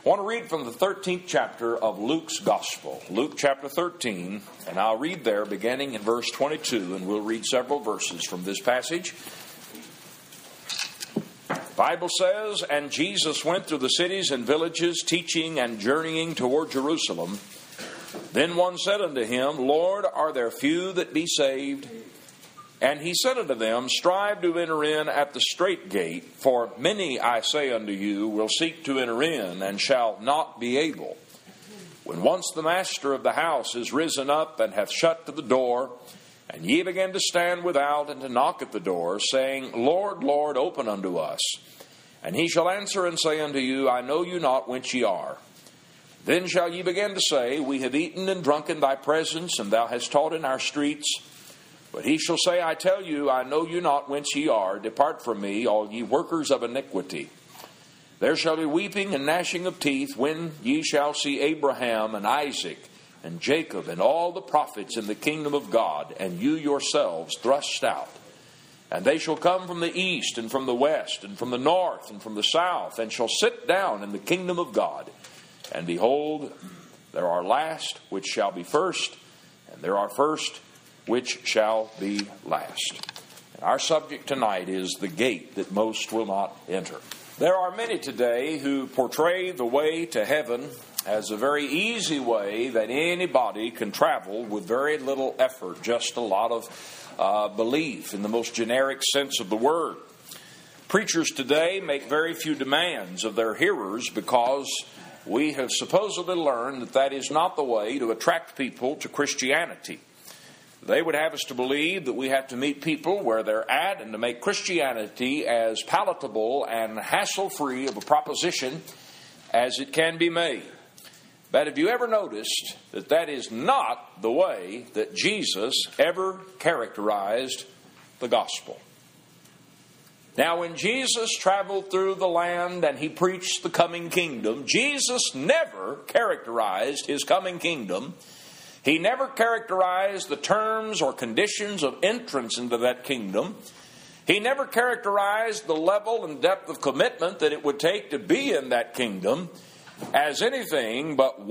I want to read from the 13th chapter of Luke's Gospel, Luke chapter 13, and I'll read there beginning in verse 22, and we'll read several verses from this passage. The Bible says, "And Jesus went through the cities and villages, teaching and journeying toward Jerusalem. Then one said unto him, Lord, are there few that be saved? And he said unto them, Strive to enter in at the strait gate, for many, I say unto you, will seek to enter in, and shall not be able. When once the master of the house is risen up, and hath shut to the door, and ye begin to stand without, and to knock at the door, saying, Lord, Lord, open unto us. And he shall answer and say unto you, I know you not whence ye are. Then shall ye begin to say, We have eaten and drunk in thy presence, and thou hast taught in our streets. But he shall say, I tell you, I know you not whence ye are. Depart from me, all ye workers of iniquity. There shall be weeping and gnashing of teeth, when ye shall see Abraham and Isaac and Jacob and all the prophets in the kingdom of God, and you yourselves thrust out. And they shall come from the east, and from the west, and from the north, and from the south, and shall sit down in the kingdom of God. And behold, there are last which shall be first, and there are first which shall be last." And our subject tonight is the gate that most will not enter. There are many today who portray the way to heaven as a very easy way that anybody can travel with very little effort, just a lot of belief in the most generic sense of the word. Preachers today make very few demands of their hearers because we have supposedly learned that that is not the way to attract people to Christianity. They would have us to believe that we have to meet people where they're at and to make Christianity as palatable and hassle-free of a proposition as it can be made. But have you ever noticed that that is not the way that Jesus ever characterized the gospel? Now, when Jesus traveled through the land and he preached the coming kingdom, Jesus never characterized his coming kingdom. He never characterized the terms or conditions of entrance into that kingdom. He never characterized the level and depth of commitment that it would take to be in that kingdom as anything but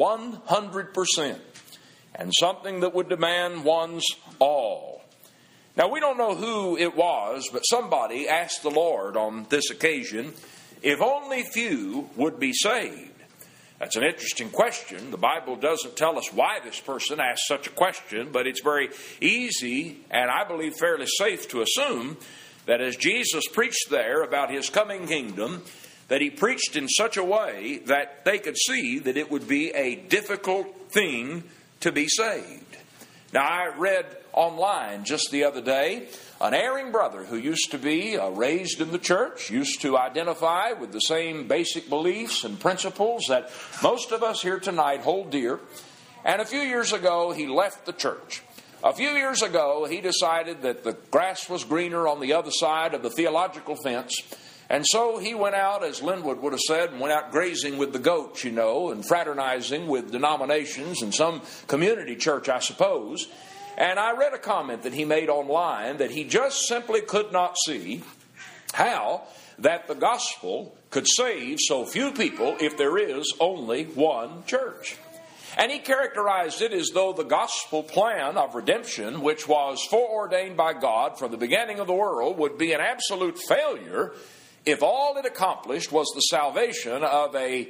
100%, and something that would demand one's all. Now, we don't know who it was, but somebody asked the Lord on this occasion if only few would be saved. That's an interesting question. The Bible doesn't tell us why this person asked such a question, but it's very easy and I believe fairly safe to assume that as Jesus preached there about his coming kingdom, that he preached in such a way that they could see that it would be a difficult thing to be saved. Now, I read online just the other day, an erring brother who used to be raised in the church, used to identify with the same basic beliefs and principles that most of us here tonight hold dear. And a few years ago, he left the church. A few years ago, he decided that the grass was greener on the other side of the theological fence. And so he went out, as Linwood would have said, and went out grazing with the goats, and fraternizing with denominations and some community church, I suppose. And I read a comment that he made online that he just simply could not see how that the gospel could save so few people if there is only one church. And he characterized it as though the gospel plan of redemption, which was foreordained by God from the beginning of the world, would be an absolute failure if all it accomplished was the salvation of a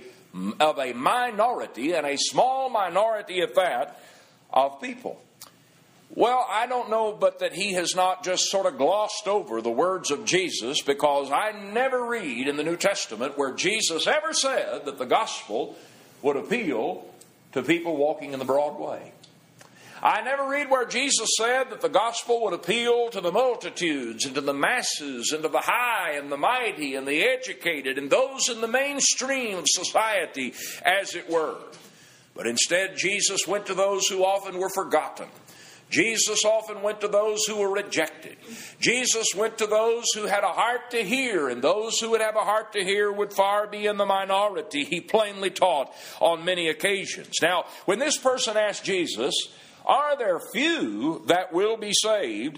minority, and a small minority at that, of people. Well, I don't know but that he has not just sort of glossed over the words of Jesus, because I never read in the New Testament where Jesus ever said that the gospel would appeal to people walking in the broad way. I never read where Jesus said that the gospel would appeal to the multitudes and to the masses and to the high and the mighty and the educated and those in the mainstream of society, as it were. But instead, Jesus went to those who often were forgotten. Jesus often went to those who were rejected. Jesus went to those who had a heart to hear, and those who would have a heart to hear would far be in the minority, he plainly taught on many occasions. Now, when this person asked Jesus, are there few that will be saved?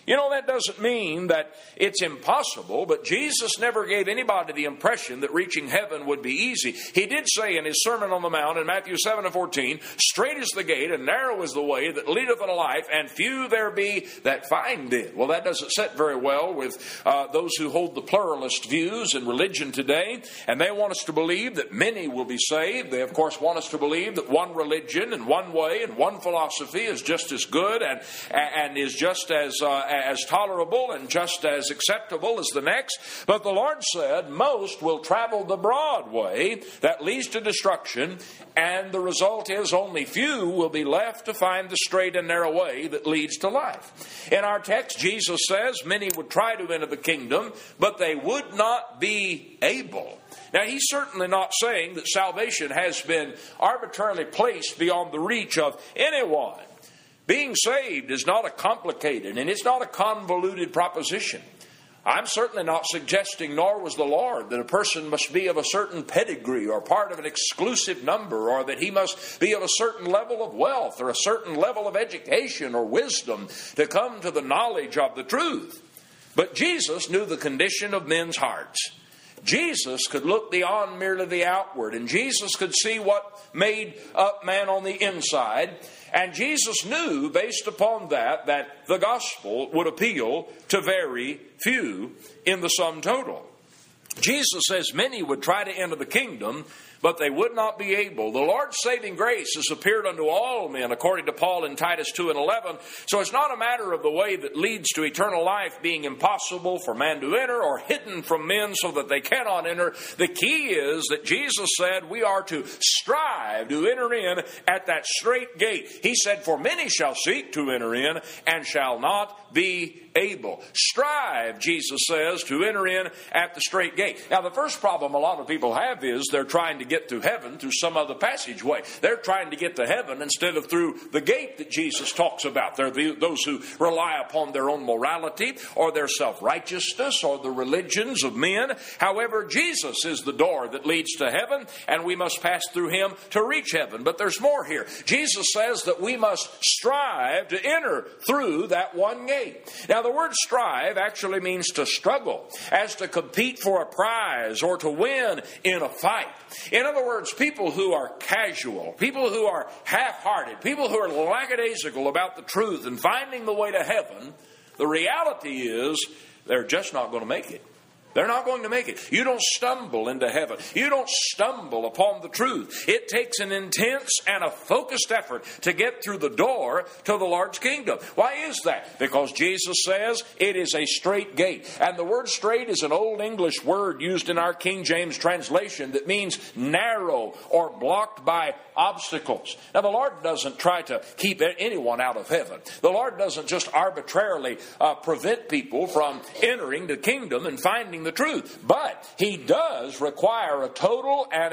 You know, that doesn't mean that it's impossible, but Jesus never gave anybody the impression that reaching heaven would be easy. He did say in his Sermon on the Mount in Matthew 7:14, "Straight is the gate and narrow is the way that leadeth unto life, and few there be that find it." Well, that doesn't sit very well with those who hold the pluralist views in religion today, and they want us to believe that many will be saved. They, of course, want us to believe that one religion and one way and one philosophy is just as good and is just as tolerable and just as acceptable as the next. But the Lord said most will travel the broad way that leads to destruction, and the result is only few will be left to find the straight and narrow way that leads to life. In our text, Jesus says many would try to enter the kingdom, but they would not be able. Now, he's certainly not saying that salvation has been arbitrarily placed beyond the reach of anyone. Being saved is not a complicated and it's not a convoluted proposition. I'm certainly not suggesting, nor was the Lord, that a person must be of a certain pedigree or part of an exclusive number, or that he must be of a certain level of wealth or a certain level of education or wisdom to come to the knowledge of the truth. But Jesus knew the condition of men's hearts. Jesus could look beyond merely the outward, and Jesus could see what made up man on the inside. And Jesus knew, based upon that the gospel would appeal to very few in the sum total. Jesus says many would try to enter the kingdom, but they would not be able. The Lord's saving grace has appeared unto all men, according to Paul in Titus 2:11. So it's not a matter of the way that leads to eternal life being impossible for man to enter or hidden from men so that they cannot enter. The key is that Jesus said we are to strive to enter in at that strait gate. He said, "For many shall seek to enter in and shall not be able." Strive, Jesus says, to enter in at the strait gate. Now, the first problem a lot of people have is they're trying to get to heaven through some other passageway. They're trying to get to heaven instead of through the gate that Jesus talks about. They're those who rely upon their own morality or their self-righteousness or the religions of men. However, Jesus is the door that leads to heaven, and we must pass through him to reach heaven. But there's more here. Jesus says that we must strive to enter through that one gate. Now, the word strive actually means to struggle, as to compete for a prize or to win in a fight. In other words, people who are casual, people who are half-hearted, people who are lackadaisical about the truth and finding the way to heaven, the reality is they're just not going to make it. They're not going to make it. You don't stumble into heaven. You don't stumble upon the truth. It takes an intense and a focused effort to get through the door to the Lord's kingdom. Why is that? Because Jesus says it is a strait gate. And the word strait is an old English word used in our King James translation that means narrow or blocked by obstacles. Now, the Lord doesn't try to keep anyone out of heaven. The Lord doesn't just arbitrarily prevent people from entering the kingdom and finding the truth. But he does require a total and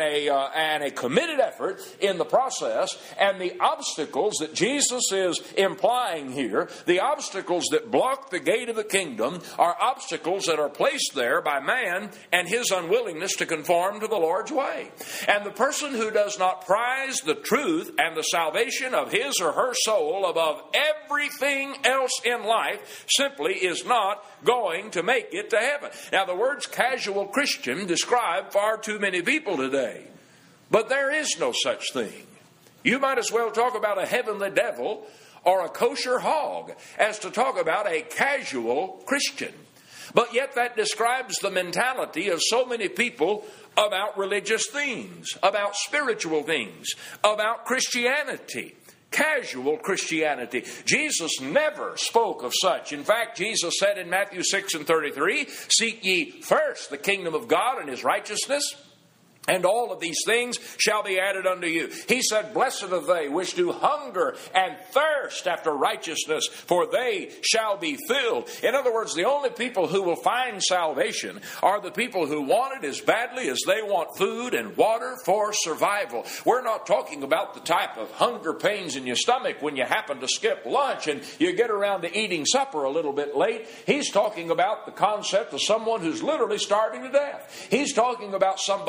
a committed effort in the process. And the obstacles that Jesus is implying here, the obstacles that block the gate of the kingdom, are obstacles that are placed there by man and his unwillingness to conform to the Lord's way. And the person who does not prize the truth and the salvation of his or her soul above everything else in life simply is not going to make it to heaven. Now, the words casual Christian describe far too many people today. But there is no such thing. You might as well talk about a heavenly devil or a kosher hog as to talk about a casual Christian. But yet that describes the mentality of so many people about religious things, about spiritual things, about Christianity. Casual Christianity. Jesus never spoke of such. In fact, Jesus said in Matthew 6:33, "Seek ye first the kingdom of God and his righteousness, and all of these things shall be added unto you." He said, "Blessed are they which do hunger and thirst after righteousness, for they shall be filled." In other words, the only people who will find salvation are the people who want it as badly as they want food and water for survival. We're not talking about the type of hunger pains in your stomach when you happen to skip lunch and you get around to eating supper a little bit late. He's talking about the concept of someone who's literally starving to death. He's talking about somebody who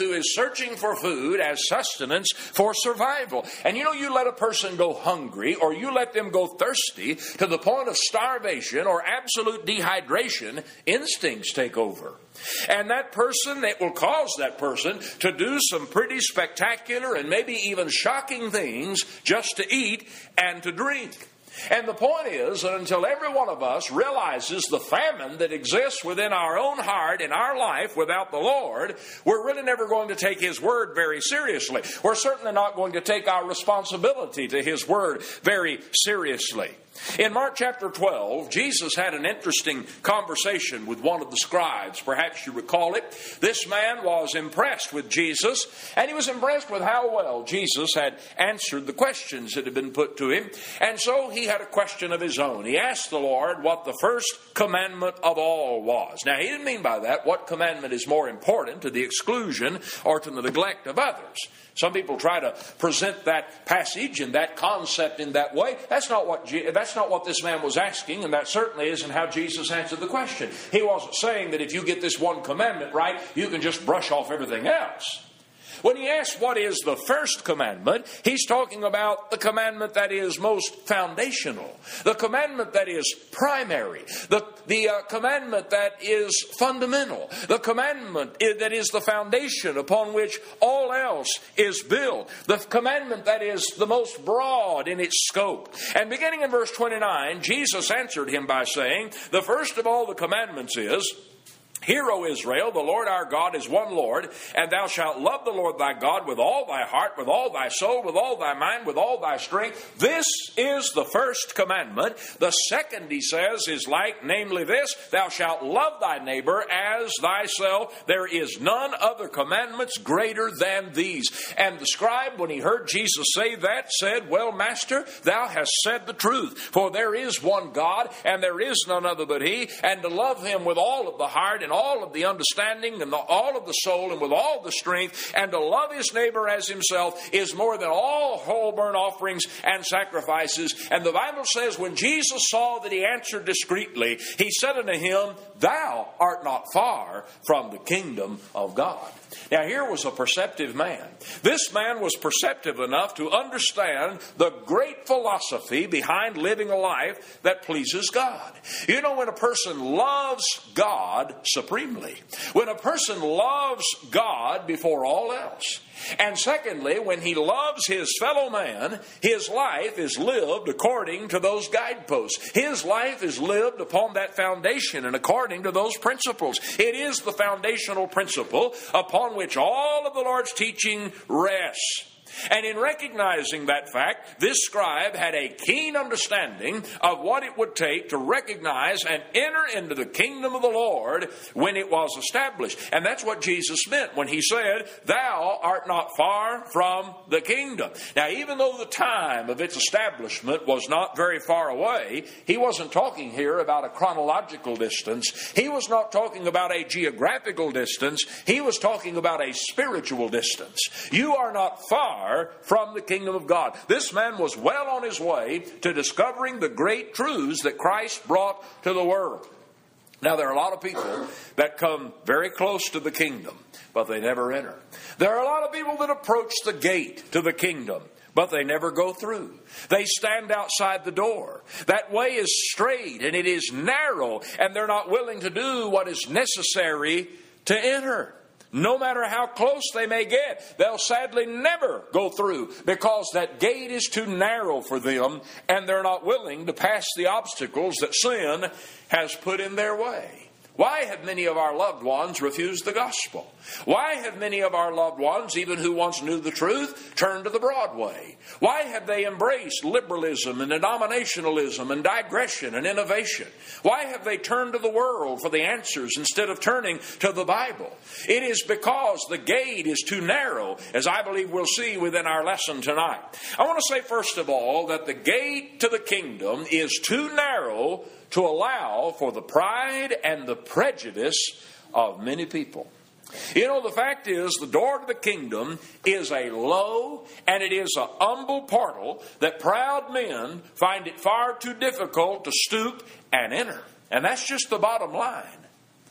who is searching for food as sustenance for survival. And you let a person go hungry, or you let them go thirsty to the point of starvation or absolute dehydration, instincts take over. And that person, it will cause that person to do some pretty spectacular and maybe even shocking things just to eat and to drink. And the point is that until every one of us realizes the famine that exists within our own heart in our life without the Lord, we're really never going to take His Word very seriously. We're certainly not going to take our responsibility to His Word very seriously. In Mark chapter 12, Jesus had an interesting conversation with one of the scribes. Perhaps you recall it. This man was impressed with Jesus, and he was impressed with how well Jesus had answered the questions that had been put to him. And so he had a question of his own. He asked the Lord what the first commandment of all was. Now, he didn't mean by that what commandment is more important to the exclusion or to the neglect of others. Some people try to present that passage and that concept in that way. That's not what this man was asking, and that certainly isn't how Jesus answered the question. He wasn't saying that if you get this one commandment right, you can just brush off everything else. When he asks what is the first commandment, he's talking about the commandment that is most foundational, the commandment that is primary, the commandment that is fundamental, the commandment that is the foundation upon which all else is built, the commandment that is the most broad in its scope. And beginning in verse 29, Jesus answered him by saying, the first of all the commandments is, Hear, O Israel, the Lord our God is one Lord, and thou shalt love the Lord thy God with all thy heart, with all thy soul, with all thy mind, with all thy strength. This is the first commandment. The second, he says, is like, namely this, thou shalt love thy neighbor as thyself. There is none other commandments greater than these. And the scribe, when he heard Jesus say that, said, Well, Master, thou hast said the truth. For there is one God, and there is none other but He, and to love Him with all of the heart and all of the understanding and all of the soul and with all the strength, and to love his neighbor as himself is more than all whole burnt offerings and sacrifices. And the Bible says when Jesus saw that he answered discreetly, he said unto him, Thou art not far from the kingdom of God. Now here was a perceptive man. This man was perceptive enough to understand the great philosophy behind living a life that pleases God. You know, when a person loves God supremely, when a person loves God before all else, and secondly, when he loves his fellow man, his life is lived according to those guideposts. His life is lived upon that foundation and according to those principles. It is the foundational principle upon which all of the Lord's teaching rests. And in recognizing that fact, this scribe had a keen understanding of what it would take to recognize and enter into the kingdom of the Lord when it was established. And that's what Jesus meant when he said, Thou art not far from the kingdom. Now, even though the time of its establishment was not very far away, he wasn't talking here about a chronological distance. He was not talking about a geographical distance. He was talking about a spiritual distance. You are not far from the kingdom of God. This man was well on his way to discovering the great truths that Christ brought to the world. Now, there are a lot of people that come very close to the kingdom, but they never enter. There are a lot of people that approach the gate to the kingdom, but they never go through. They stand outside the door. That way is straight and it is narrow, and they're not willing to do what is necessary to enter. No matter how close they may get, they'll sadly never go through because that gate is too narrow for them, and they're not willing to pass the obstacles that sin has put in their way. Why have many of our loved ones refused the gospel? Why have many of our loved ones, even who once knew the truth, turned to the broad way? Why have they embraced liberalism and denominationalism and digression and innovation? Why have they turned to the world for the answers instead of turning to the Bible? It is because the gate is too narrow, as I believe we'll see within our lesson tonight. I want to say, first of all, that the gate to the kingdom is too narrow to allow for the pride and the prejudice of many people. You know, the fact is, the door to the kingdom is a low and it is a humble portal that proud men find it far too difficult to stoop and enter. And that's just the bottom line.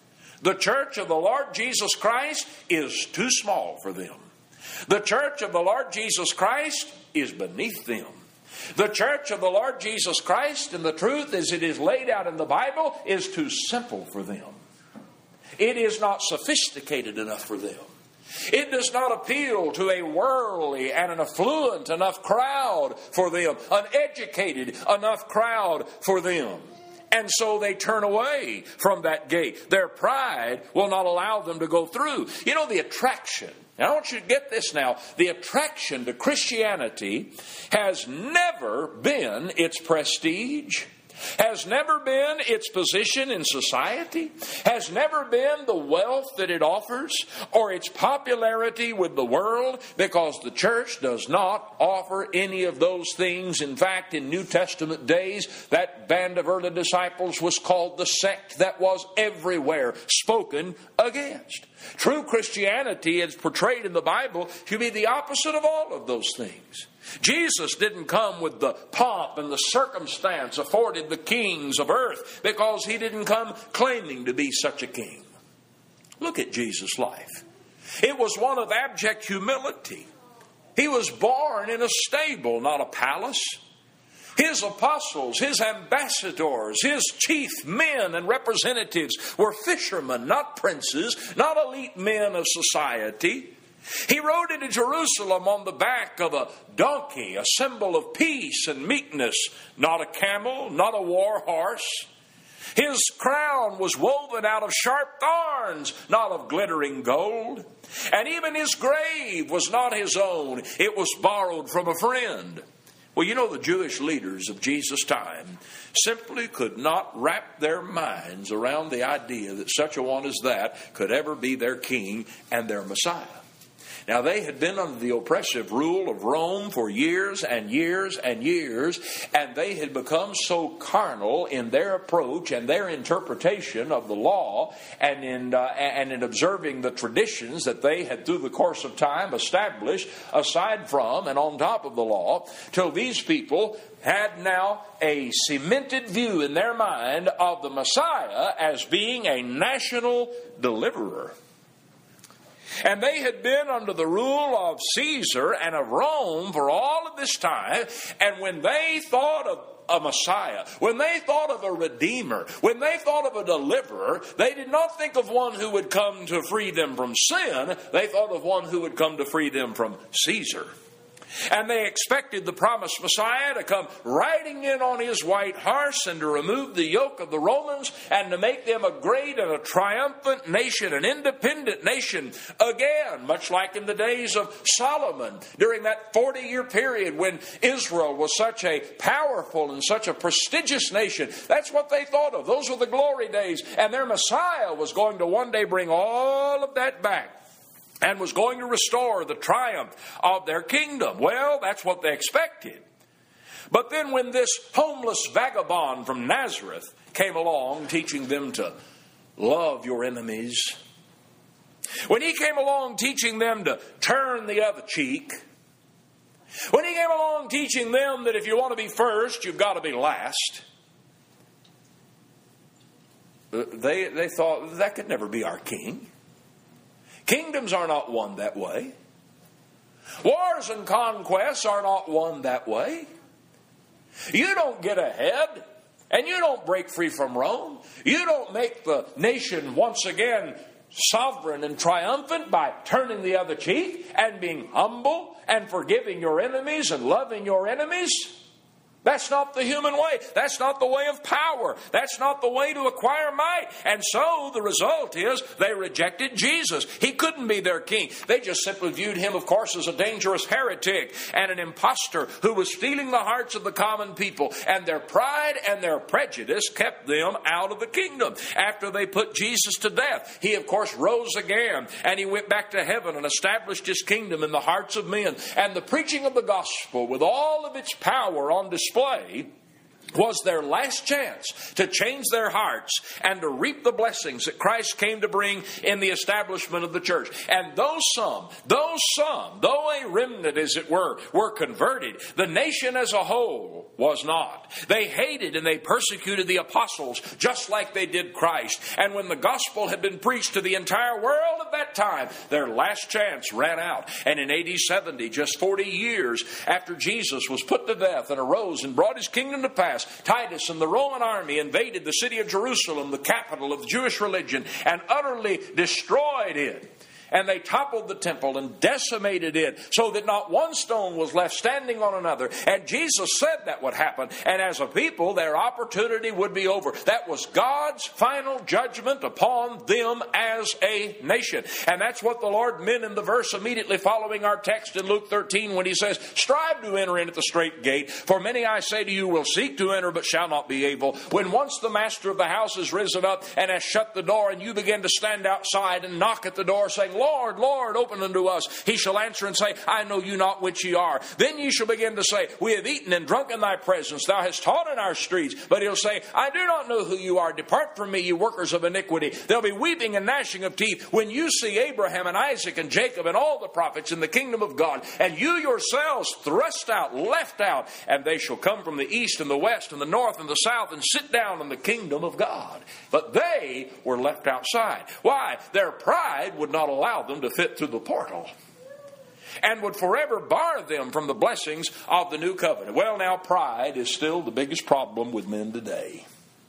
The church of the Lord Jesus Christ is too small for them. The church of the Lord Jesus Christ is beneath them. The church of the Lord Jesus Christ, and the truth as it is laid out in the Bible, is too simple for them. It is not sophisticated enough for them. It does not appeal to a worldly and an affluent enough crowd for them, an educated enough crowd for them. And so they turn away from that gate. Their pride will not allow them to go through. You know, the attraction, and I want you to get this now, the attraction to Christianity has never been its prestige, has never been its position in society, has never been the wealth that it offers, or its popularity with the world, because the church does not offer any of those things. In fact, in New Testament days, that band of early disciples was called the sect that was everywhere spoken against. True Christianity is portrayed in the Bible to be the opposite of all of those things. Jesus didn't come with the pomp and the circumstance afforded the kings of earth, because he didn't come claiming to be such a king. Look at Jesus' life. It was one of abject humility. He was born in a stable, not a palace. His apostles, his ambassadors, his chief men and representatives were fishermen, not princes, not elite men of society. He rode into Jerusalem on the back of a donkey, a symbol of peace and meekness, not a camel, not a war horse. His crown was woven out of sharp thorns, not of glittering gold. And even his grave was not his own. It was borrowed from a friend. Well, you know, the Jewish leaders of Jesus' time simply could not wrap their minds around the idea that such a one as that could ever be their king and their Messiah. Now, they had been under the oppressive rule of Rome for years and years and years, and they had become so carnal in their approach and their interpretation of the law, and in observing the traditions that they had through the course of time established aside from and on top of the law, till these people had now a cemented view in their mind of the Messiah as being a national deliverer. And they had been under the rule of Caesar and of Rome for all of this time. And when they thought of a Messiah, when they thought of a Redeemer, when they thought of a deliverer, they did not think of one who would come to free them from sin. They thought of one who would come to free them from Caesar. And they expected the promised Messiah to come riding in on his white horse and to remove the yoke of the Romans and to make them a great and a triumphant nation, an independent nation again, much like in the days of Solomon during that 40-year period when Israel was such a powerful and such a prestigious nation. That's what they thought of. Those were the glory days. And their Messiah was going to one day bring all of that back and was going to restore the triumph of their kingdom. Well, that's what they expected. But then when this homeless vagabond from Nazareth came along teaching them to love your enemies, when he came along teaching them to turn the other cheek, when he came along teaching them that if you want to be first, you've got to be last, they thought that could never be our king. Kingdoms are not won that way. Wars and conquests are not won that way. You don't get ahead and you don't break free from Rome. You don't make the nation once again sovereign and triumphant by turning the other cheek and being humble and forgiving your enemies and loving your enemies. That's not the human way. That's not the way of power. That's not the way to acquire might. And so the result is they rejected Jesus. He couldn't be their king. They just simply viewed him, of course, as a dangerous heretic and an impostor who was stealing the hearts of the common people. And their pride and their prejudice kept them out of the kingdom. After they put Jesus to death, he, of course, rose again. And he went back to heaven and established his kingdom in the hearts of men. And the preaching of the gospel, with all of its power on display, was their last chance to change their hearts and to reap the blessings that Christ came to bring in the establishment of the church. And though some, though a remnant as it were converted, the nation as a whole was not. They hated and they persecuted the apostles just like they did Christ. And when the gospel had been preached to the entire world at that time, their last chance ran out. And in AD 70, just 40 years after Jesus was put to death and arose and brought his kingdom to pass, Titus and the Roman army invaded the city of Jerusalem, the capital of the Jewish religion, and utterly destroyed it. And they toppled the temple and decimated it so that not one stone was left standing on another. And Jesus said that would happen. And as a people, their opportunity would be over. That was God's final judgment upon them as a nation. And that's what the Lord meant in the verse immediately following our text in Luke 13 when he says, "Strive to enter in at the strait gate. For many, I say to you, will seek to enter but shall not be able." When once the master of the house has risen up and has shut the door, and you begin to stand outside and knock at the door saying, "Lord, Lord, open unto us," he shall answer and say, "I know you not which ye are." Then ye shall begin to say, "We have eaten and drunk in thy presence. Thou hast taught in our streets." But he'll say, "I do not know who you are. Depart from me, you workers of iniquity." There'll be weeping and gnashing of teeth when you see Abraham and Isaac and Jacob and all the prophets in the kingdom of God, and you yourselves thrust out, left out, and they shall come from the east and the west and the north and the south and sit down in the kingdom of God. But they were left outside. Why? Their pride would not allow them to fit through the portal and would forever bar them from the blessings of the new covenant. Well, now, pride is still the biggest problem with men today.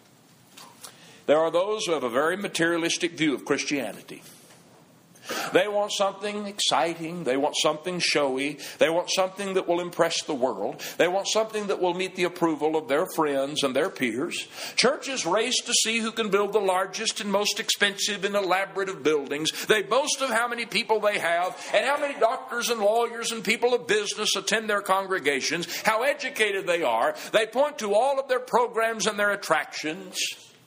There are those who have a very materialistic view of Christianity. They want something exciting. They want something showy. They want something that will impress the world. They want something that will meet the approval of their friends and their peers. Churches race to see who can build the largest and most expensive and elaborate of buildings. They boast of how many people they have and how many doctors and lawyers and people of business attend their congregations, how educated they are. They point to all of their programs and their attractions.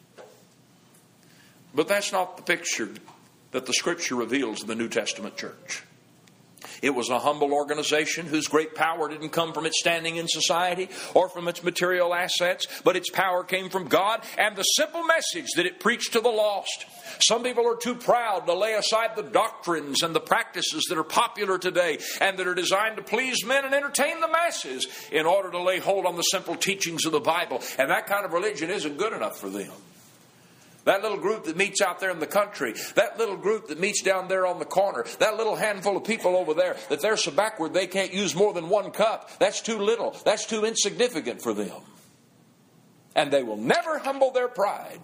But that's not the picture that the Scripture reveals in the New Testament church. It was a humble organization whose great power didn't come from its standing in society or from its material assets, but its power came from God and the simple message that it preached to the lost. Some people are too proud to lay aside the doctrines and the practices that are popular today and that are designed to please men and entertain the masses in order to lay hold on the simple teachings of the Bible. And that kind of religion isn't good enough for them. That little group that meets out there in the country, that little group that meets down there on the corner, that little handful of people over there, that they're so backward they can't use more than one cup. That's too little. That's too insignificant for them. And they will never humble their pride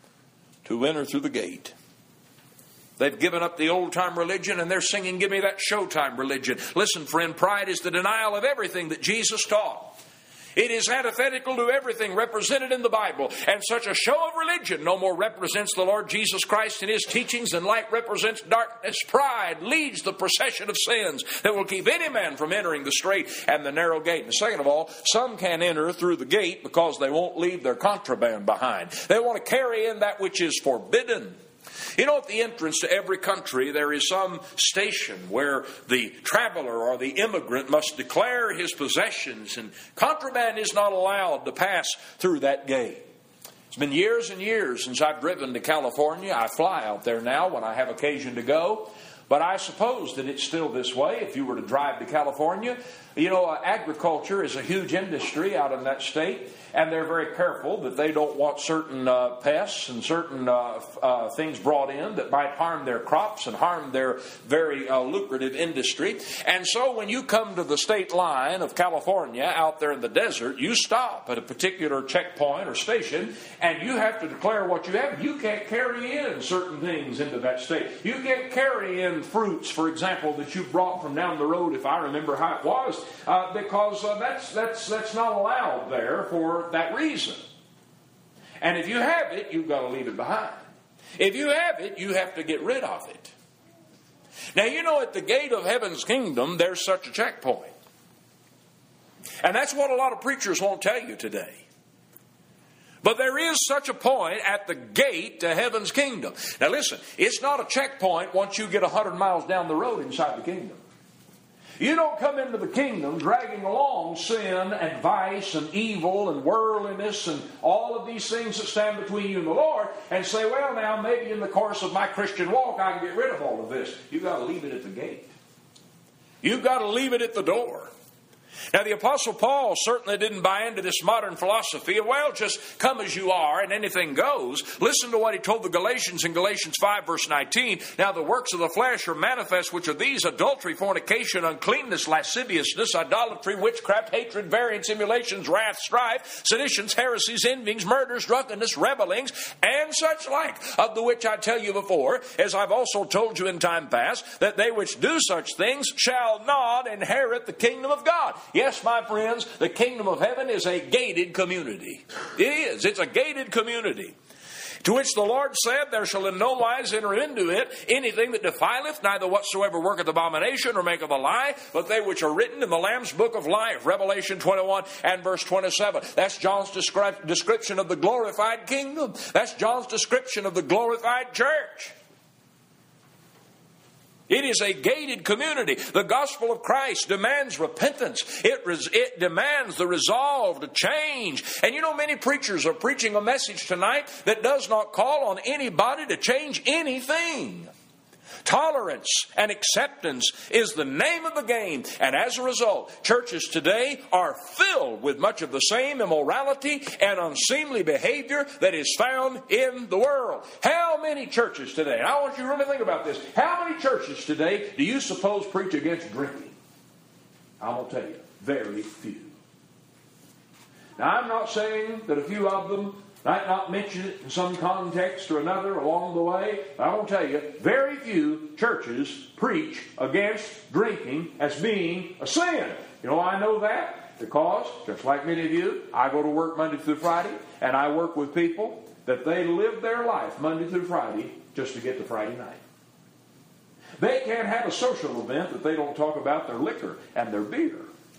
to enter through the gate. They've given up the old-time religion and they're singing, "Give me that showtime religion." Listen, friend, pride is the denial of everything that Jesus taught. It is antithetical to everything represented in the Bible. And such a show of religion no more represents the Lord Jesus Christ and His teachings than light represents darkness. Pride leads the procession of sins that will keep any man from entering the straight and the narrow gate. And second of all, some can't enter through the gate because they won't leave their contraband behind. They want to carry in that which is forbidden. You know, at the entrance to every country, there is some station where the traveler or the immigrant must declare his possessions, and contraband is not allowed to pass through that gate. It's been years and years since I've driven to California. I fly out there now when I have occasion to go. But I suppose that it's still this way if you were to drive to California. You know, agriculture is a huge industry out in that state, and they're very careful that they don't want certain pests and certain things brought in that might harm their crops and harm their very lucrative industry. And so when you come to the state line of California out there in the desert, you stop at a particular checkpoint or station, and you have to declare what you have. You can't carry in certain things into that state. You can't carry in fruits, for example, that you brought from down the road, if I remember how it was, because that's not allowed there for that reason. And if you have it, you've got to leave it behind. If you have it, you have to get rid of it. Now, you know, at the gate of heaven's kingdom, there's such a checkpoint. And that's what a lot of preachers won't tell you today. But there is such a point at the gate to heaven's kingdom. Now listen, it's not a checkpoint once you get 100 miles down the road inside the kingdom. You don't come into the kingdom dragging along sin and vice and evil and worldliness and all of these things that stand between you and the Lord and say, well, now maybe in the course of my Christian walk I can get rid of all of this. You've got to leave it at the gate. You've got to leave it at the door. Now, the Apostle Paul certainly didn't buy into this modern philosophy of, well, just come as you are and anything goes. Listen to what he told the Galatians in Galatians 5, verse 19. Now, the works of the flesh are manifest, which are these: adultery, fornication, uncleanness, lasciviousness, idolatry, witchcraft, hatred, variance, emulations, wrath, strife, seditions, heresies, envyings, murders, drunkenness, revellings, and such like, of the which I tell you before, as I've also told you in time past, that they which do such things shall not inherit the kingdom of God. Yes, my friends, the kingdom of heaven is a gated community. It is. It's a gated community. To which the Lord said, there shall in no wise enter into it anything that defileth, neither whatsoever worketh abomination or maketh a lie, but they which are written in the Lamb's book of life. Revelation 21 and verse 27. That's John's description of the glorified kingdom. That's John's description of the glorified church. It is a gated community. The gospel of Christ demands repentance. It demands the resolve to change. And you know, many preachers are preaching a message tonight that does not call on anybody to change anything. Tolerance and acceptance is the name of the game. And as a result, churches today are filled with much of the same immorality and unseemly behavior that is found in the world. How many churches today, and I want you to really think about this, how many churches today do you suppose preach against drinking? I'm going to tell you, very few. Now, I'm not saying that a few of them might not mention it in some context or another along the way. But I will tell you, very few churches preach against drinking as being a sin. You know why I know that? Because, just like many of you, I go to work Monday through Friday, and I work with people that they live their life Monday through Friday just to get to Friday night. They can't have a social event that they don't talk about their liquor and their beer.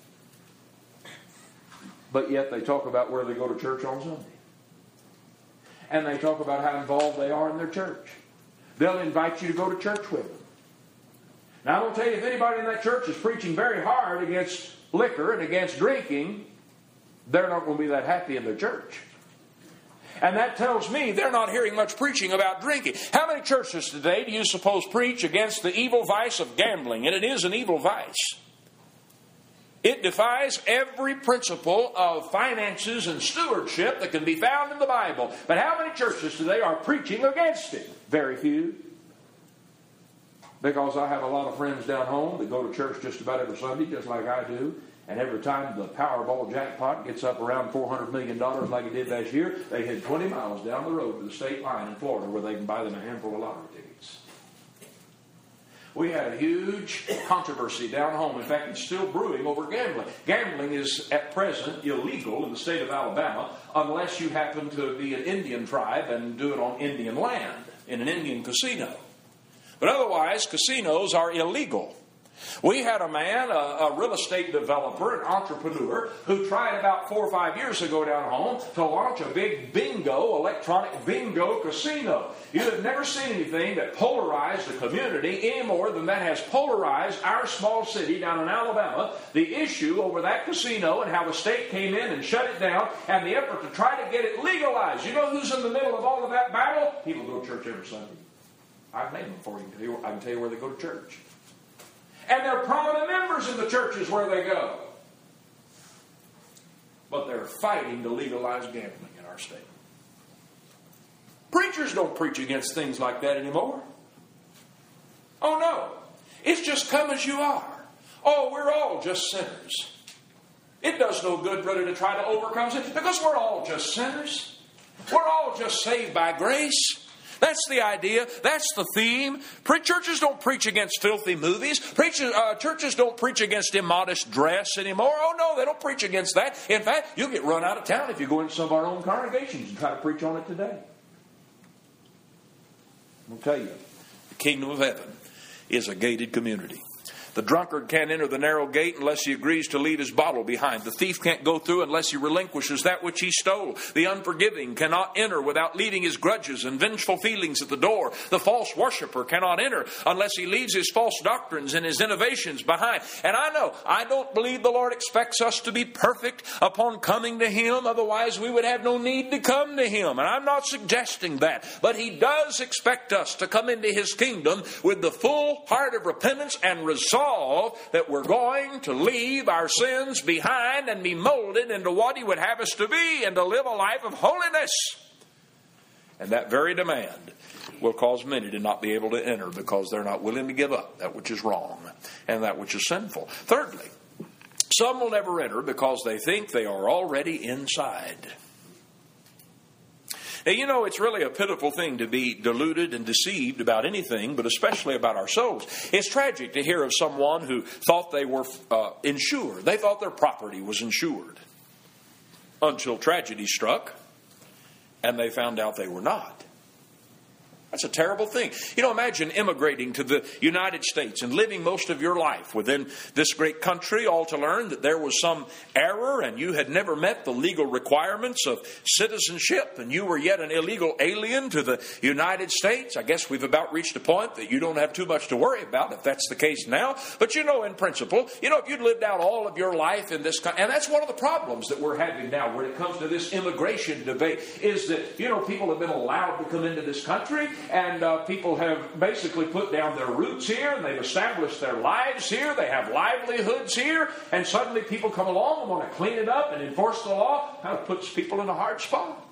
But yet they talk about where they go to church on Sunday. And they talk about how involved they are in their church. They'll invite you to go to church with them. Now, I will tell you, if anybody in that church is preaching very hard against liquor and against drinking, they're not going to be that happy in their church. And that tells me they're not hearing much preaching about drinking. How many churches today do you suppose preach against the evil vice of gambling? And it is an evil vice. It defies every principle of finances and stewardship that can be found in the Bible. But how many churches today are preaching against it? Very few. Because I have a lot of friends down home that go to church just about every Sunday, just like I do. And every time the Powerball jackpot gets up around $400 million like it did last year, they head 20 miles down the road to the state line in Florida where they can buy them a handful of lottery tickets. We had a huge controversy down home. In fact, it's still brewing over gambling. Gambling is at present illegal in the state of Alabama unless you happen to be an Indian tribe and do it on Indian land in an Indian casino. But otherwise, casinos are illegal. We had a man, a real estate developer, an entrepreneur, who tried about 4 or 5 years ago down home to launch a big electronic bingo casino. You have never seen anything that polarized the community any more than that has polarized our small city down in Alabama. The issue over that casino and how the state came in and shut it down and the effort to try to get it legalized. You know who's in the middle of all of that battle? People go to church every Sunday. I've named them for you. I can tell you where they go to church. And they're prominent members in the churches where they go. But they're fighting to legalize gambling in our state. Preachers don't preach against things like that anymore. Oh no. It's just come as you are. Oh, we're all just sinners. It does no good, brother, to try to overcome sin because we're all just sinners. We're all just saved by grace. That's the idea. That's the theme. Churches don't preach against filthy movies. Churches don't preach against immodest dress anymore. Oh, no, they don't preach against that. In fact, you'll get run out of town if you go into some of our own congregations and try to preach on it today. I'll tell you, the kingdom of heaven is a gated community. The drunkard can't enter the narrow gate unless he agrees to leave his bottle behind. The thief can't go through unless he relinquishes that which he stole. The unforgiving cannot enter without leaving his grudges and vengeful feelings at the door. The false worshiper cannot enter unless he leaves his false doctrines and his innovations behind. And I don't believe the Lord expects us to be perfect upon coming to Him. Otherwise, we would have no need to come to Him. And I'm not suggesting that. But He does expect us to come into His kingdom with the full heart of repentance and resolve that we're going to leave our sins behind and be molded into what He would have us to be and to live a life of holiness. And that very demand will cause many to not be able to enter because they're not willing to give up that which is wrong and that which is sinful. Thirdly, some will never enter because they think they are already inside. Now, you know, it's really a pitiful thing to be deluded and deceived about anything, but especially about our souls. It's tragic to hear of someone who thought they were insured. They thought their property was insured until tragedy struck and they found out they were not. That's a terrible thing. You know, imagine immigrating to the United States and living most of your life within this great country, all to learn that there was some error and you had never met the legal requirements of citizenship and you were yet an illegal alien to the United States. I guess we've about reached a point that you don't have too much to worry about if that's the case now. But you know, in principle, you know, if you'd lived out all of your life in this country, and that's one of the problems that we're having now when it comes to this immigration debate, is that, you know, people have been allowed to come into this country. And people have basically put down their roots here, and they've established their lives here. They have livelihoods here. And suddenly people come along and want to clean it up and enforce the law. Kind of puts people in a hard spot.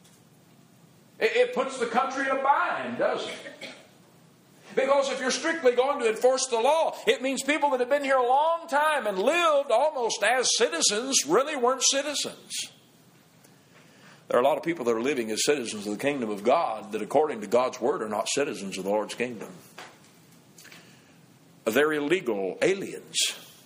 It puts the country in a bind, doesn't it? Because if you're strictly going to enforce the law, it means people that have been here a long time and lived almost as citizens really weren't citizens. There are a lot of people that are living as citizens of the kingdom of God that, according to God's word, are not citizens of the Lord's kingdom. They're illegal aliens.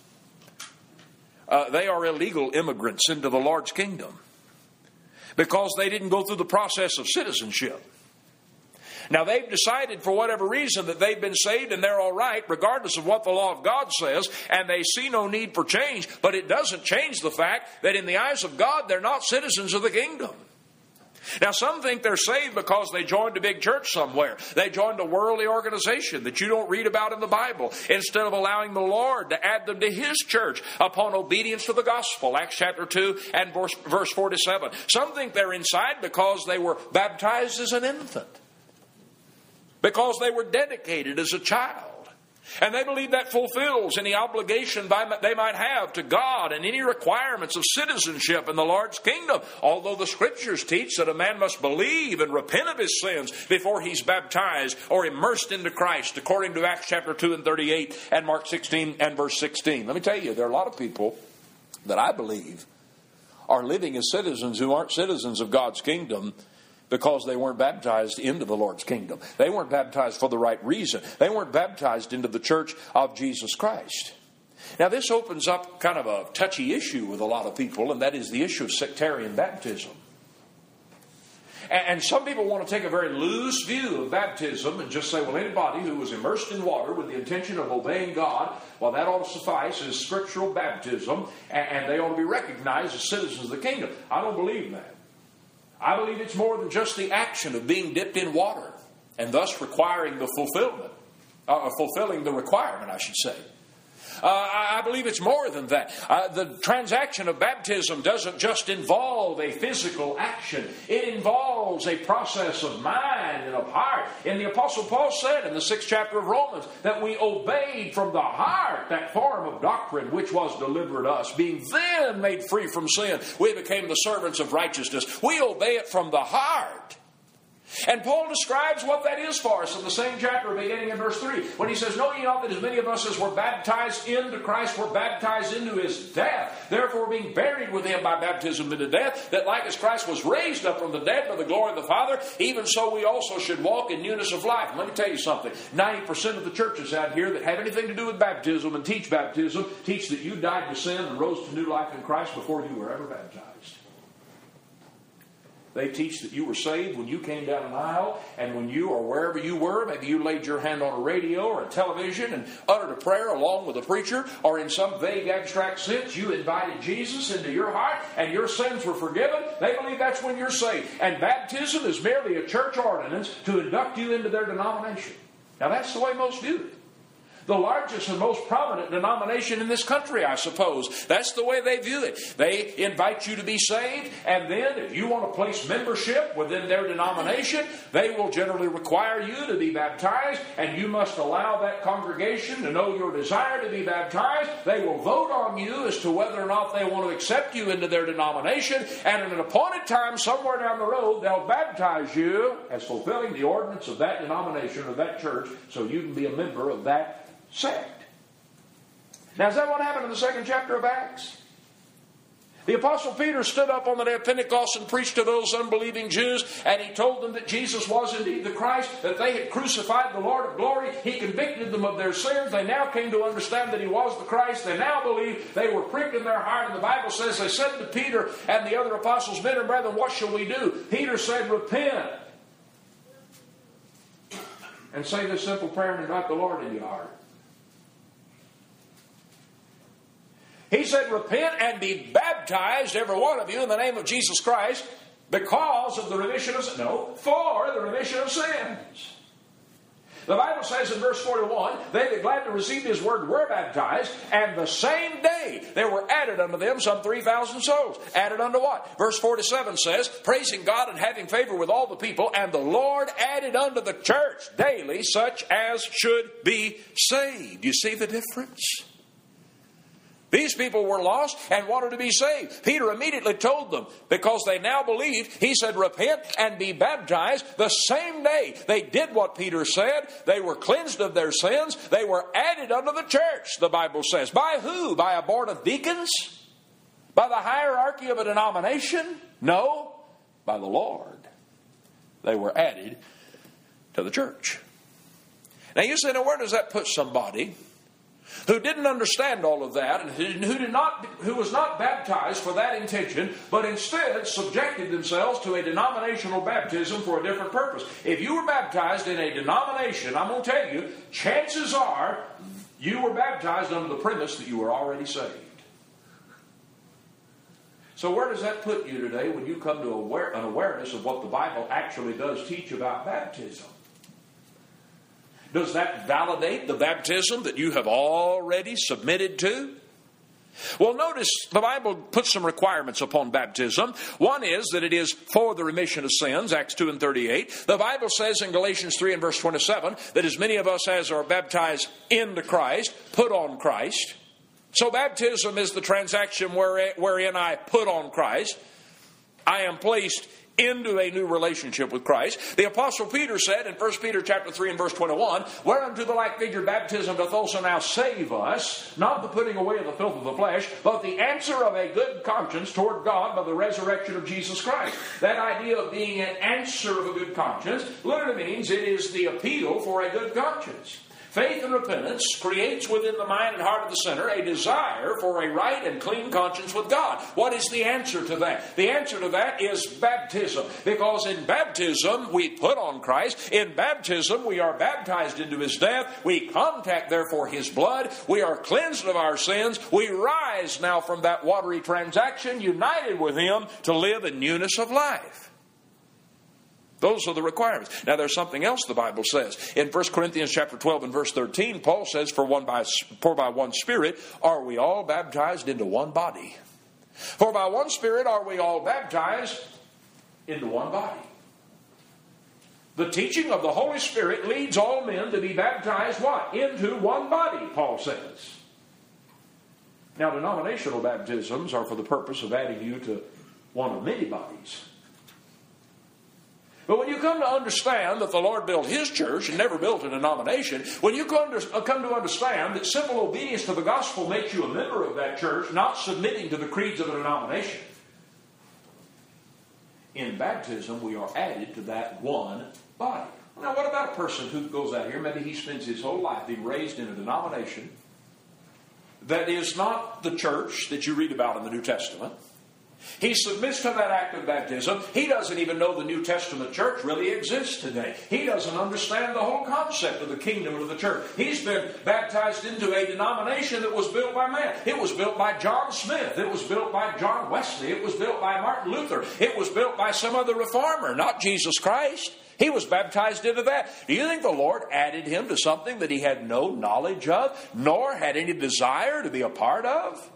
They are illegal immigrants into the Lord's kingdom because they didn't go through the process of citizenship. Now, they've decided for whatever reason that they've been saved and they're all right, regardless of what the law of God says, and they see no need for change. But it doesn't change the fact that in the eyes of God, they're not citizens of the kingdom. Now, some think they're saved because they joined a big church somewhere. They joined a worldly organization that you don't read about in the Bible, instead of allowing the Lord to add them to His church upon obedience to the gospel. Acts chapter 2 and verse 47. Some think they're inside because they were baptized as an infant, because they were dedicated as a child. And they believe that fulfills any obligation they might have to God and any requirements of citizenship in the Lord's kingdom. Although the Scriptures teach that a man must believe and repent of his sins before he's baptized or immersed into Christ, according to Acts chapter 2 and 38 and Mark 16 and verse 16. Let me tell you, there are a lot of people that I believe are living as citizens who aren't citizens of God's kingdom, because they weren't baptized into the Lord's kingdom. They weren't baptized for the right reason. They weren't baptized into the church of Jesus Christ. Now, this opens up kind of a touchy issue with a lot of people, and that is the issue of sectarian baptism. And some people want to take a very loose view of baptism and just say, well, anybody who was immersed in water with the intention of obeying God, well, that ought to suffice as scriptural baptism, and they ought to be recognized as citizens of the kingdom. I don't believe that. I believe it's more than just the action of being dipped in water and thus requiring the fulfilling the requirement, I should say. I believe it's more than that. The transaction of baptism doesn't just involve a physical action. It involves a process of mind and of heart. And the Apostle Paul said in the 6th chapter of Romans that we obeyed from the heart that form of doctrine which was delivered us. Being then made free from sin, we became the servants of righteousness. We obey it from the heart. And Paul describes what that is for us in the same chapter, beginning in verse 3, when he says, know ye not that as many of us as were baptized into Christ were baptized into His death, therefore being buried with Him by baptism into death, that like as Christ was raised up from the dead by the glory of the Father, even so we also should walk in newness of life. And let me tell you something, 90% of the churches out here that have anything to do with baptism and teach baptism, teach that you died to sin and rose to new life in Christ before you were ever baptized. They teach that you were saved when you came down an aisle, and when you, or wherever you were, maybe you laid your hand on a radio or a television and uttered a prayer along with a preacher, or in some vague abstract sense, you invited Jesus into your heart and your sins were forgiven. They believe that's when you're saved. And baptism is merely a church ordinance to induct you into their denomination. Now that's the way most view it. The largest and most prominent denomination in this country, I suppose. That's the way they view it. They invite you to be saved, and then if you want to place membership within their denomination, they will generally require you to be baptized, and you must allow that congregation to know your desire to be baptized. They will vote on you as to whether or not they want to accept you into their denomination, and at an appointed time, somewhere down the road, they'll baptize you as fulfilling the ordinance of that denomination or that church, so you can be a member of that sect. Now, is that what happened in the second chapter of Acts? The Apostle Peter stood up on the day of Pentecost and preached to those unbelieving Jews, and he told them that Jesus was indeed the Christ, that they had crucified the Lord of glory. He convicted them of their sins. They now came to understand that he was the Christ. They now believe. They were pricked in their heart, and the Bible says they said to Peter and the other apostles, "Men and brethren, what shall we do?" Peter said, "Repent and say this simple prayer and invite the Lord into your heart." He said, "Repent and be baptized, every one of you, in the name of Jesus Christ, because of the remission of sins." No, for the remission of sins. The Bible says in verse 41, they that gladly received his word were baptized, and the same day there were added unto them some 3,000 souls. Added unto what? Verse 47 says, praising God and having favor with all the people, and the Lord added unto the church daily such as should be saved. You see the difference? These people were lost and wanted to be saved. Peter immediately told them, because they now believed, he said, repent and be baptized. The same day they did what Peter said. They were cleansed of their sins. They were added unto the church, the Bible says. By who? By a board of deacons? By the hierarchy of a denomination? No, by the Lord. They were added to the church. Now you say, now where does that put somebody who didn't understand all of that, and who was not baptized for that intention, but instead subjected themselves to a denominational baptism for a different purpose? If you were baptized in a denomination, I'm going to tell you, chances are you were baptized under the premise that you were already saved. So where does that put you today when you come to an awareness of what the Bible actually does teach about baptism? Does that validate the baptism that you have already submitted to? Well, notice the Bible puts some requirements upon baptism. One is that it is for the remission of sins, Acts 2 and 38. The Bible says in Galatians 3 and verse 27 that as many of us as are baptized into Christ, put on Christ. So baptism is the transaction wherein I put on Christ. I am placed into a new relationship with Christ. The Apostle Peter said in 1 Peter chapter 3 and verse 21, whereunto the like figure baptism doth also now save us, not the putting away of the filth of the flesh, but the answer of a good conscience toward God by the resurrection of Jesus Christ. That idea of being an answer of a good conscience literally means it is the appeal for a good conscience. Faith and repentance creates within the mind and heart of the sinner a desire for a right and clean conscience with God. What is the answer to that? The answer to that is baptism. Because in baptism we put on Christ. In baptism we are baptized into His death. We contact therefore His blood. We are cleansed of our sins. We rise now from that watery transaction united with Him to live in newness of life. Those are the requirements. Now there's something else the Bible says. In 1 Corinthians chapter 12 and verse 13, Paul says, For by one Spirit are we all baptized into one body. For by one Spirit are we all baptized into one body. The teaching of the Holy Spirit leads all men to be baptized what? Into one body, Paul says. Now denominational baptisms are for the purpose of adding you to one of many bodies. But when you come to understand that the Lord built His church and never built a denomination, when you come to understand that simple obedience to the gospel makes you a member of that church, not submitting to the creeds of a denomination, in baptism we are added to that one body. Now what about a person who goes out here, maybe he spends his whole life being raised in a denomination that is not the church that you read about in the New Testament. He submits to that act of baptism. He doesn't even know the New Testament church really exists today. He doesn't understand the whole concept of the kingdom of the church. He's been baptized into a denomination that was built by man. It was built by John Smith. It was built by John Wesley. It was built by Martin Luther. It was built by some other reformer, not Jesus Christ. He was baptized into that. Do you think the Lord added him to something that he had no knowledge of, nor had any desire to be a part of?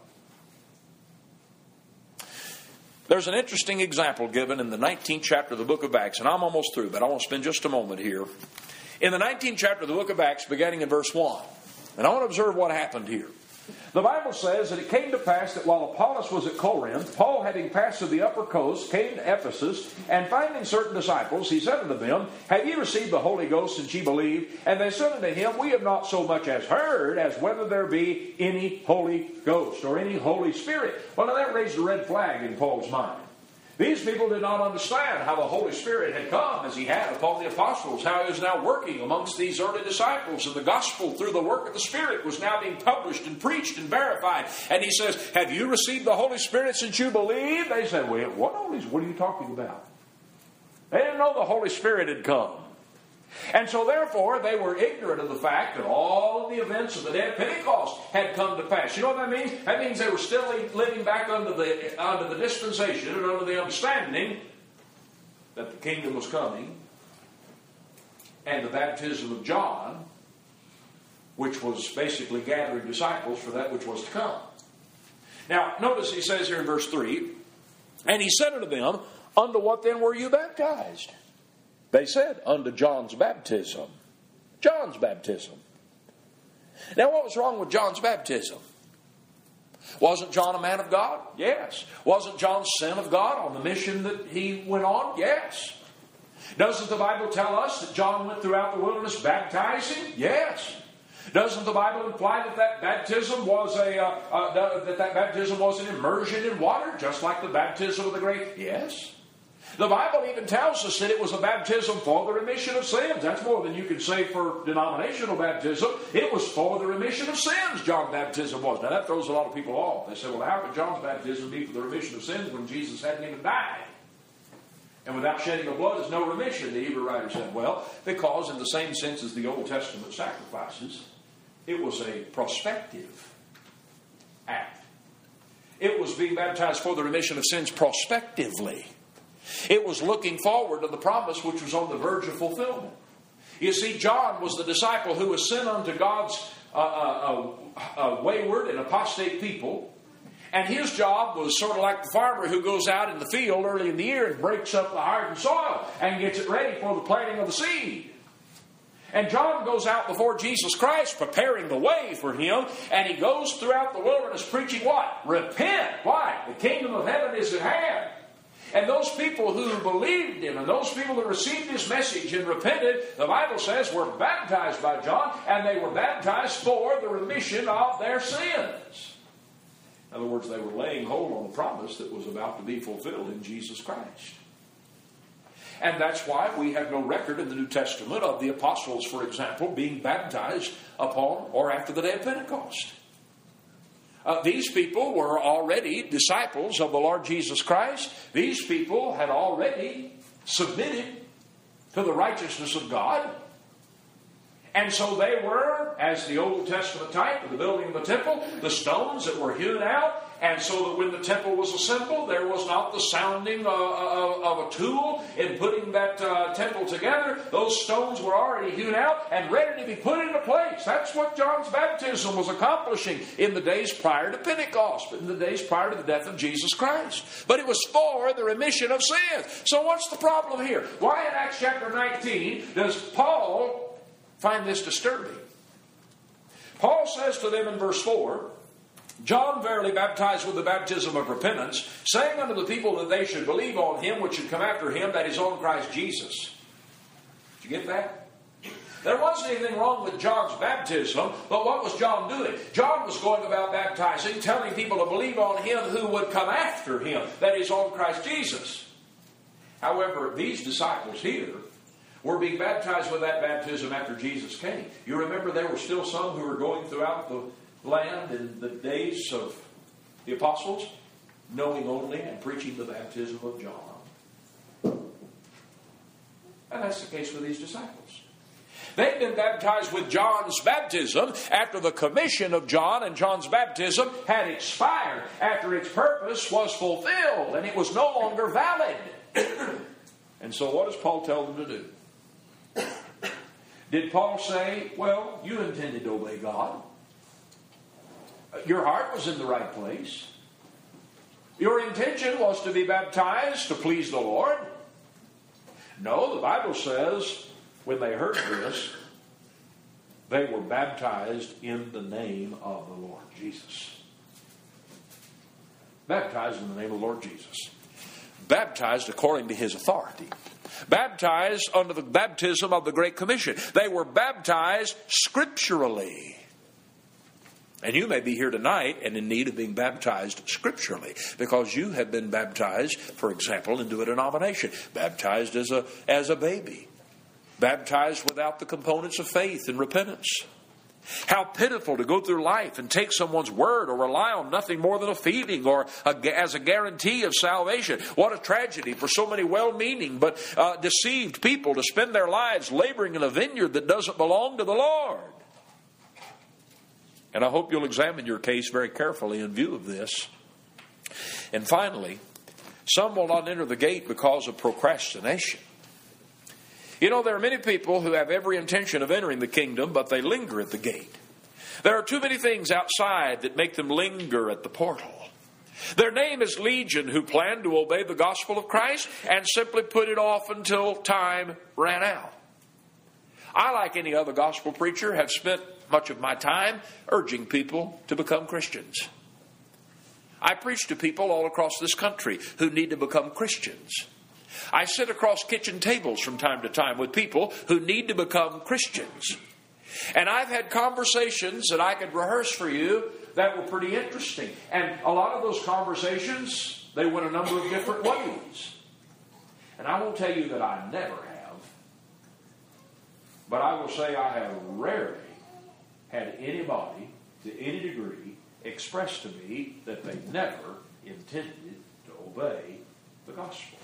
There's an interesting example given in the 19th chapter of the book of Acts, and I'm almost through, but I want to spend just a moment here. In the 19th chapter of the book of Acts, beginning in verse 1, and I want to observe what happened here. The Bible says that it came to pass that while Apollos was at Corinth, Paul, having passed through the upper coast, came to Ephesus, and finding certain disciples, he said unto them, Have ye received the Holy Ghost since ye believed? And they said unto him, We have not so much as heard as whether there be any Holy Ghost or any Holy Spirit. Well, now that raised a red flag in Paul's mind. These people did not understand how the Holy Spirit had come as he had upon the apostles, how he was now working amongst these early disciples, and the gospel through the work of the Spirit was now being published and preached and verified. And he says, Have you received the Holy Spirit since you believe? They said, Well, what are you talking about? They didn't know the Holy Spirit had come. And so therefore they were ignorant of the fact that all of the events of the day of Pentecost had come to pass. You know what that means? That means they were still living back under the dispensation and under the understanding that the kingdom was coming, and the baptism of John, which was basically gathering disciples for that which was to come. Now notice he says here in verse 3, And he said unto them, Unto what then were you baptized? They said, Unto John's baptism. John's baptism. Now, what was wrong with John's baptism? Wasn't John a man of God? Yes. Wasn't John sent of God on the mission that he went on? Yes. Doesn't the Bible tell us that John went throughout the wilderness baptizing? Yes. Doesn't the Bible imply that baptism was that baptism was an immersion in water, just like the baptism of the great? Yes. The Bible even tells us that it was a baptism for the remission of sins. That's more than you can say for denominational baptism. It was for the remission of sins, John's baptism was. Now that throws a lot of people off. They say, well, how could John's baptism be for the remission of sins when Jesus hadn't even died? And without shedding of blood is no remission, the Hebrew writer said. Well, because in the same sense as the Old Testament sacrifices, it was a prospective act. It was being baptized for the remission of sins prospectively. It was looking forward to the promise which was on the verge of fulfillment. You see, John was the disciple who was sent unto God's wayward and apostate people. And his job was sort of like the farmer who goes out in the field early in the year and breaks up the hardened soil and gets it ready for the planting of the seed. And John goes out before Jesus Christ, preparing the way for him, and he goes throughout the wilderness preaching what? Repent. Why? The kingdom of heaven is at hand. And those people who believed him and those people who received his message and repented, the Bible says, were baptized by John, and they were baptized for the remission of their sins. In other words, they were laying hold on the promise that was about to be fulfilled in Jesus Christ. And that's why we have no record in the New Testament of the apostles, for example, being baptized upon or after the day of Pentecost. These people were already disciples of the Lord Jesus Christ. These people had already submitted to the righteousness of God. And so they were, as the Old Testament type of the building of the temple, the stones that were hewn out. And so that when the temple was assembled, there was not the sounding of a tool in putting that temple together. Those stones were already hewn out and ready to be put into place. That's what John's baptism was accomplishing in the days prior to Pentecost, in the days prior to the death of Jesus Christ. But it was for the remission of sins. So what's the problem here? Why in Acts chapter 19 does Paul find this disturbing? Paul says to them in verse 4, John verily baptized with the baptism of repentance, saying unto the people that they should believe on him which should come after him, that is on Christ Jesus. Did you get that? There wasn't anything wrong with John's baptism, but what was John doing? John was going about baptizing, telling people to believe on him who would come after him, that is on Christ Jesus. However, these disciples here were being baptized with that baptism after Jesus came. You remember there were still some who were going throughout the land in the days of the apostles, knowing only and preaching the baptism of John. And that's the case with these disciples. They'd been baptized with John's baptism after the commission of John and John's baptism had expired, after its purpose was fulfilled and it was no longer valid. And so what does Paul tell them to do? Did Paul say, well, you intended to obey God. Your heart was in the right place. Your intention was to be baptized to please the Lord. No, the Bible says, when they heard this, they were baptized in the name of the Lord Jesus. Baptized in the name of the Lord Jesus. Baptized according to His authority. Baptized under the baptism of the Great Commission. They were baptized scripturally. And you may be here tonight and in need of being baptized scripturally, because you have been baptized, for example, into a denomination. Baptized as a baby. Baptized without the components of faith and repentance. How pitiful to go through life and take someone's word or rely on nothing more than a feeling or as a guarantee of salvation. What a tragedy for so many well-meaning but deceived people to spend their lives laboring in a vineyard that doesn't belong to the Lord. And I hope you'll examine your case very carefully in view of this. And finally, some will not enter the gate because of procrastination. You know, there are many people who have every intention of entering the kingdom, but they linger at the gate. There are too many things outside that make them linger at the portal. Their name is Legion, who planned to obey the gospel of Christ and simply put it off until time ran out. I, like any other gospel preacher, have spent much of my time urging people to become Christians. I preach to people all across this country who need to become Christians. I sit across kitchen tables from time to time with people who need to become Christians. And I've had conversations that I could rehearse for you that were pretty interesting. And a lot of those conversations, they went a number of different ways. And I won't tell you that I never have. But I will say I have rarely had anybody, to any degree, express to me that they never intended to obey the gospel.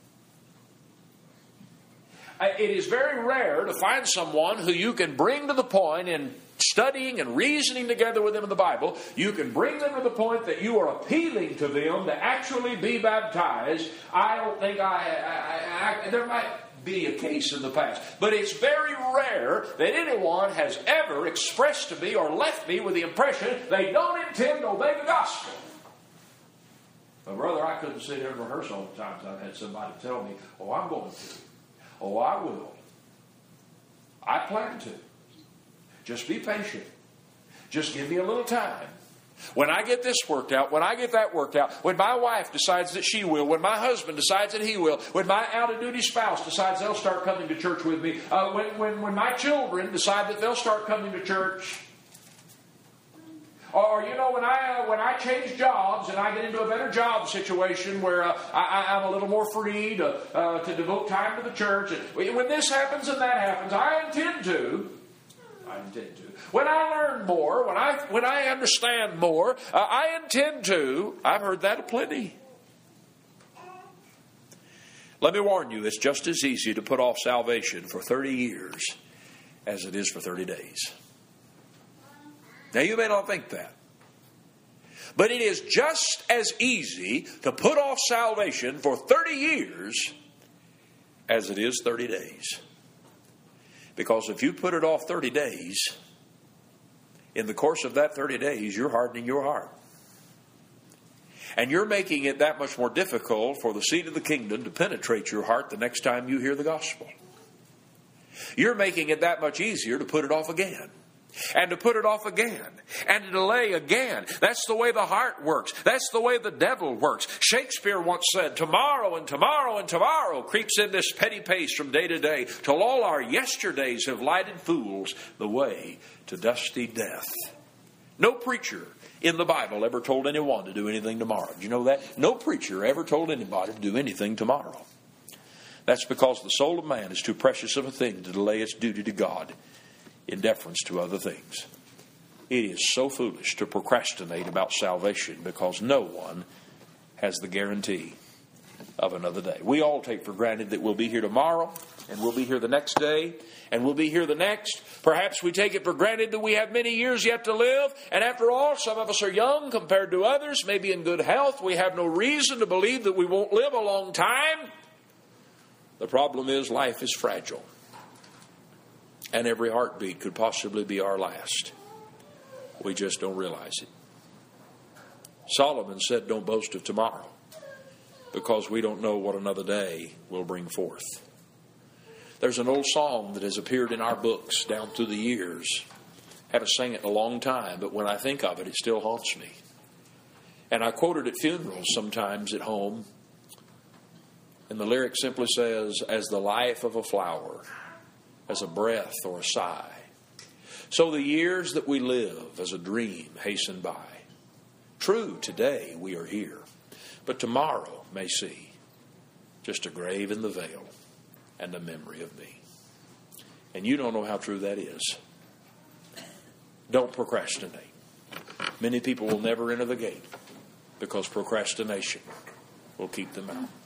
It is very rare to find someone who you can bring to the point in studying and reasoning together with them in the Bible. You can bring them to the point that you are appealing to them to actually be baptized. I don't think there might be a case in the past, but it's very rare that anyone has ever expressed to me or left me with the impression they don't intend to obey the gospel. But brother, I couldn't sit here and rehearse all the times I've had somebody tell me, oh, I'm going to. Oh, I will. I plan to. Just be patient. Just give me a little time. When I get this worked out, when I get that worked out, when my wife decides that she will, when my husband decides that he will, when my out-of-duty spouse decides they'll start coming to church with me, when my children decide that they'll start coming to church, or, you know, when I change jobs and I get into a better job situation where I'm a little more free to devote time to the church. When this happens and that happens, I intend to. When I learn more, when I understand more, I intend to. I've heard that aplenty. Let me warn you, it's just as easy to put off salvation for 30 years as it is for 30 days. Now, you may not think that. But it is just as easy to put off salvation for 30 years as it is 30 days. Because if you put it off 30 days, in the course of that 30 days, you're hardening your heart. And you're making it that much more difficult for the seed of the kingdom to penetrate your heart the next time you hear the gospel. You're making it that much easier to put it off again. And to put it off again. And to delay again. That's the way the heart works. That's the way the devil works. Shakespeare once said, tomorrow and tomorrow and tomorrow creeps in this petty pace from day to day, till all our yesterdays have lighted fools the way to dusty death. No preacher in the Bible ever told anyone to do anything tomorrow. Did you know that? No preacher ever told anybody to do anything tomorrow. That's because the soul of man is too precious of a thing to delay its duty to God in deference to other things. It is so foolish to procrastinate about salvation because no one has the guarantee of another day. We all take for granted that we'll be here tomorrow, and we'll be here the next day, and we'll be here the next. Perhaps we take it for granted that we have many years yet to live, and after all, some of us are young compared to others, maybe in good health. We have no reason to believe that we won't live a long time. The problem is life is fragile, and every heartbeat could possibly be our last. We just don't realize it. Solomon said, don't boast of tomorrow, because we don't know what another day will bring forth. There's an old song that has appeared in our books down through the years. Haven't sang it in a long time, but when I think of it, it still haunts me. And I quote it at funerals sometimes at home. And the lyric simply says, as the life of a flower, as a breath or a sigh, so the years that we live as a dream hasten by. True, today we are here, but tomorrow may see just a grave in the veil and a memory of me. And you don't know how true that is. Don't procrastinate. Many people will never enter the gate because procrastination will keep them out.